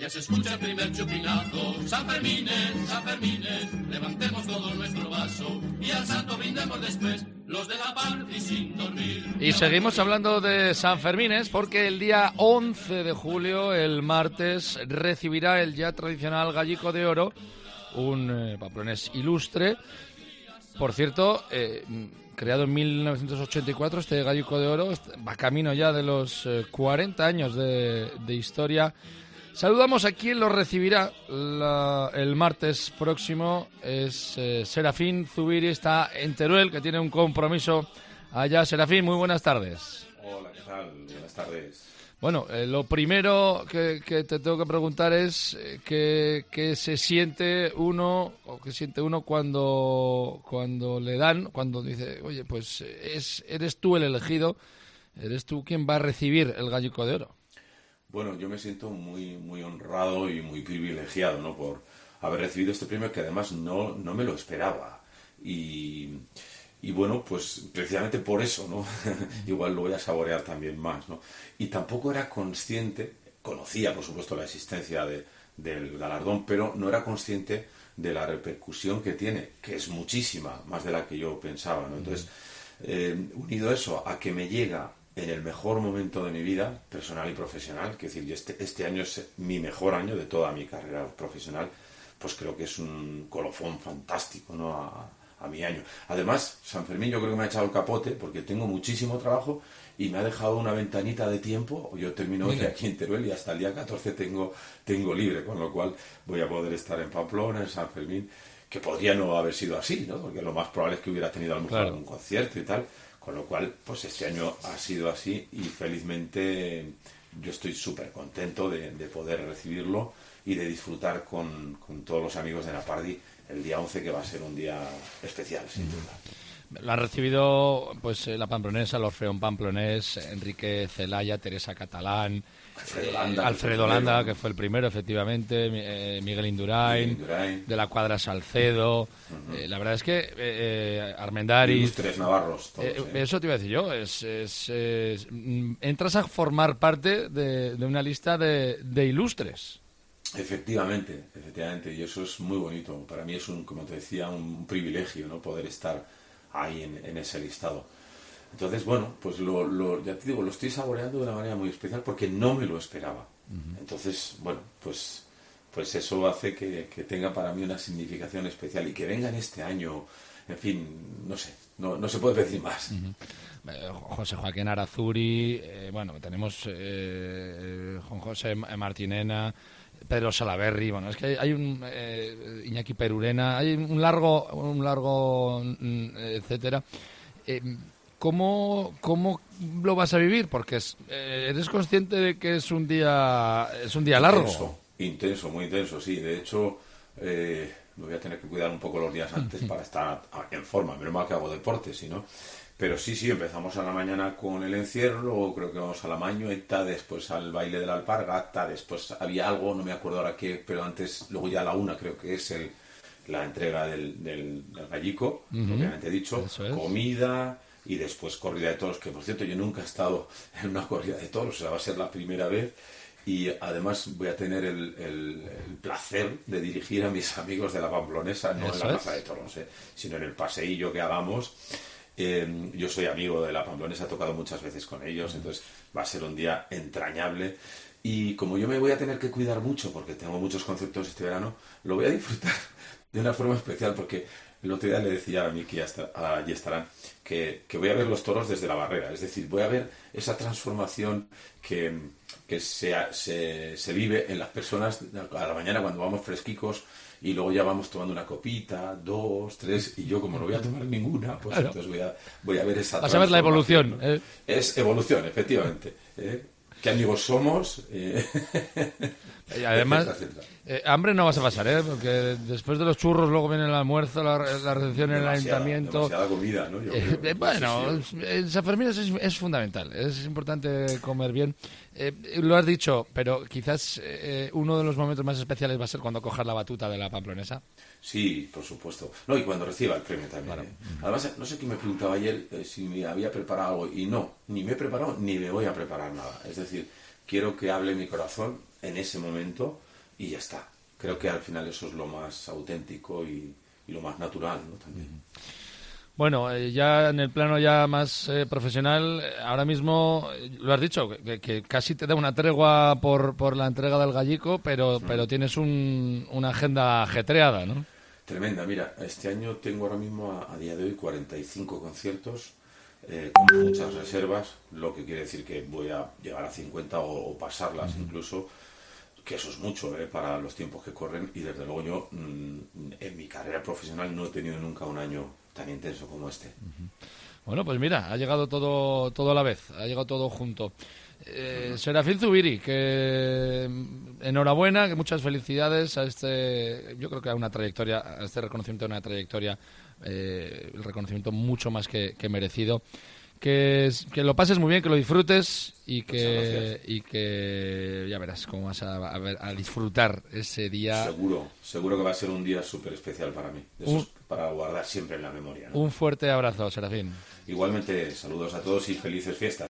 Que se escuche el primer chupinazo. San Fermines, levantemos todo nuestro vaso y al santo brindemos después los de la paz y sin dormir. Y seguimos hablando de San Fermines porque el día 11 de julio, el martes, recibirá el ya tradicional Gallico de Oro, un pamplonés ilustre. Por cierto, creado en 1984, este Gallico de Oro va camino ya de los 40 años de historia. Saludamos a quien lo recibirá el martes próximo. Es Serafín Zubiri, está en Teruel, que tiene un compromiso allá. Serafín, muy buenas tardes. Hola, ¿qué tal? Buenas tardes. Bueno, lo primero que te tengo que preguntar es qué se siente uno o qué siente uno cuando le dan, cuando dice, oye, pues eres tú el elegido, eres tú quien va a recibir el Gallico de Oro. Bueno, yo me siento muy, muy honrado y muy privilegiado, ¿no?, por haber recibido este premio que además no me lo esperaba. Y bueno, pues precisamente por eso, ¿no? Igual lo voy a saborear también más, ¿no? Y tampoco era consciente, conocía por supuesto la existencia del galardón, pero no era consciente de la repercusión que tiene, que es muchísima, más de la que yo pensaba, ¿no? Entonces, unido eso a que me llega en el mejor momento de mi vida, personal y profesional, que es decir, este año es mi mejor año de toda mi carrera profesional, pues creo que es un colofón fantástico, ¿no?, a mi año. Además, San Fermín yo creo que me ha echado el capote, porque tengo muchísimo trabajo y me ha dejado una ventanita de tiempo. Yo termino hoy aquí en Teruel y hasta el día 14 tengo libre, con lo cual voy a poder estar en Pamplona, en San Fermín, que podría no haber sido así, ¿no?, porque lo más probable es que hubiera tenido a lo mejor algún concierto y tal. Con lo cual, pues este año ha sido así y felizmente yo estoy súper contento de poder recibirlo y de disfrutar con todos los amigos de Napardi el día 11, que va a ser un día especial, sin duda. Lo han recibido pues la pamplonesa, el Orfeón Pamplonés, Enrique Celaya, Teresa Catalán, Alfredo Landa, que fue el primero, efectivamente, Miguel Indurain, de la Cuadra Salcedo. La verdad es que Armendáriz... Ilustres navarros. Todos, eso te iba a decir yo. Entras a formar parte de una lista de ilustres. Efectivamente, y eso es muy bonito. Para mí es como te decía, un privilegio, ¿no?, poder estar ahí en ese listado. Entonces, bueno, pues ya te digo, lo estoy saboreando de una manera muy especial porque no me lo esperaba. Entonces, bueno, pues eso hace que tenga para mí una significación especial y que venga en este año, en fin, no sé, no se puede decir más. José Joaquín Arazuri, bueno, tenemos Juan José Martinena, Pedro Salaberry, bueno, es que hay un Iñaki Perurena, hay un largo etcétera. ¿Cómo lo vas a vivir? Porque eres consciente de que es un día largo. Intenso, muy intenso, sí. De hecho, me voy a tener que cuidar un poco los días antes para estar en forma. Menos mal que hago deporte, si no. Pero sí, empezamos a la mañana con el encierro, luego creo que vamos a la Mañueta, después al baile de la alpargata, después había algo, no me acuerdo ahora qué, pero antes, luego ya a la 1 creo que es la entrega del gallico, propiamente dicho, comida y después corrida de toros, que por cierto yo nunca he estado en una corrida de toros, o sea, va a ser la primera vez. Y además voy a tener el placer de dirigir a mis amigos de la Pamplonesa, no en la plaza de toros, sino en el paseillo que hagamos. Yo soy amigo de la Pamplonesa, he tocado muchas veces con ellos, entonces va a ser un día entrañable. Y como yo me voy a tener que cuidar mucho, porque tengo muchos conceptos este verano, lo voy a disfrutar de una forma especial, porque el otro día le decía a Miki allí estarán que voy a ver los toros desde la barrera, es decir, voy a ver esa transformación que se vive en las personas a la mañana cuando vamos fresquicos y luego ya vamos tomando una copita, 2, 3, y yo como no voy a tomar ninguna, pues claro, entonces voy a ver esa transformación. Vas a ver la evolución. Es evolución, efectivamente. ¿Qué amigos somos? Y además, hambre no vas a pasar, porque después de los churros luego viene el almuerzo, la recepción en el ayuntamiento. Demasiada comida, ¿no? Bueno, en San Fermín es fundamental, es importante comer bien. Lo has dicho, pero quizás uno de los momentos más especiales va a ser cuando cojas la batuta de la Pamplonesa. Sí, por supuesto. No, y cuando reciba el premio también. Claro. Además, no sé quién me preguntaba ayer si me había preparado algo, y no, ni me he preparado ni me voy a preparar nada. Es decir, quiero que hable mi corazón en ese momento, y ya está. Creo que al final eso es lo más auténtico y lo más natural, ¿no? También. Bueno, ya en el plano ya más profesional, ahora mismo, lo has dicho, que casi te da una tregua por la entrega del Gallico, pero tienes una agenda ajetreada, ¿no? Tremenda, mira, este año tengo ahora mismo a día de hoy 45 conciertos, con muchas reservas, lo que quiere decir que voy a llegar a 50 o pasarlas incluso, que eso es mucho para los tiempos que corren, y desde luego yo en mi carrera profesional no he tenido nunca un año tan intenso como este. Bueno, pues mira, ha llegado todo a la vez, ha llegado todo junto. Serafín Zubiri, que enhorabuena, que muchas felicidades a yo creo que a este reconocimiento, a una trayectoria, el reconocimiento mucho más que merecido. Que lo pases muy bien, que lo disfrutes y que ya verás cómo vas a disfrutar ese día. Seguro que va a ser un día súper especial para mí, para guardar siempre en la memoria, ¿no? Un fuerte abrazo, Serafín. Igualmente, saludos a todos y felices fiestas.